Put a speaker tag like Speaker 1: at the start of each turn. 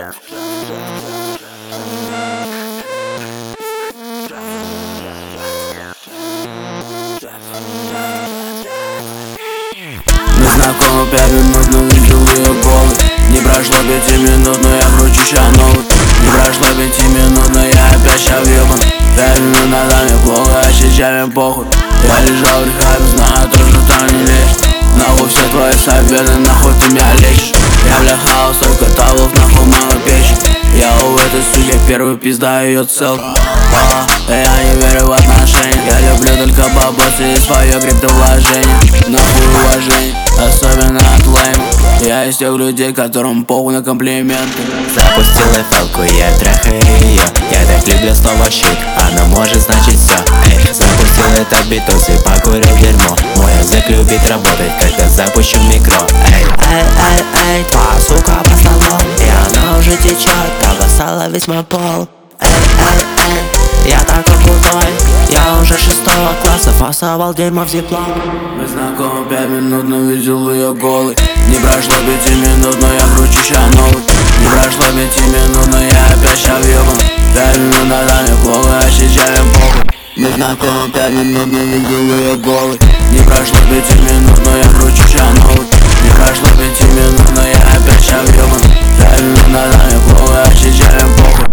Speaker 1: Мы знакомы 5 минут, но видел ее голой. Не прошло 5 минут, но я кручу ща новый. Не прошло 5 минут, но я опять ща въебан. 5 минут назад мне плохо, а сейчас мне похуй. Я лежал в рехабе, знаю, тоже там не лечь. Нахуй все твои советы, нахуй ты меня лечишь. Я бляхал столько тавов, нахуй мама печь. Я у этой суки первый пизда ее цел. Я не верю в отношения. Я люблю только бабосы и свое криптовложение. Нахуй уважение, особенно от лайма. Я из тех людей, которым похуй на комплименты.
Speaker 2: Запустила фелку, я трахаю ее. Я так люблю слово щит, оно может значить все. Запустил этот битус и покурил дерьмо. Мой язык любит работать, когда запущу микро. Эй, твоя сука по столом, и она уже течет, обоссала весь мой пол. Я такой крутой, я уже 6-го класса, фасовал дерьмо в диплом.
Speaker 1: Мы знакомы 5 минут, но видел ее голой. Не прошло 5 минут, но я кручу ща новый. Не прошло 5 минут, но я опять ща въебан. 5 минут назад мне плохо, а сейчас мне похуй. Мы знакомы 5 минут, но видел ее голой.